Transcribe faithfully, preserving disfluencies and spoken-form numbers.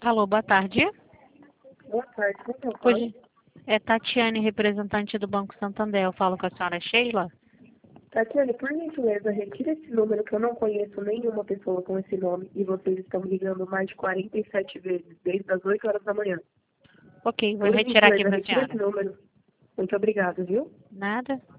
Alô, boa tarde. Boa tarde, como eu falo? Hoje é Tatiane, representante do Banco Santander. Eu falo com a senhora Sheila. Tatiane, por gentileza, retira esse número que eu não conheço nenhuma pessoa com esse nome e vocês estão me ligando mais de quarenta e sete vezes, desde as oito horas da manhã. Ok, vou Por retirar aqui gentileza, para a retira senhora. esse número. Muito obrigada, viu? Nada.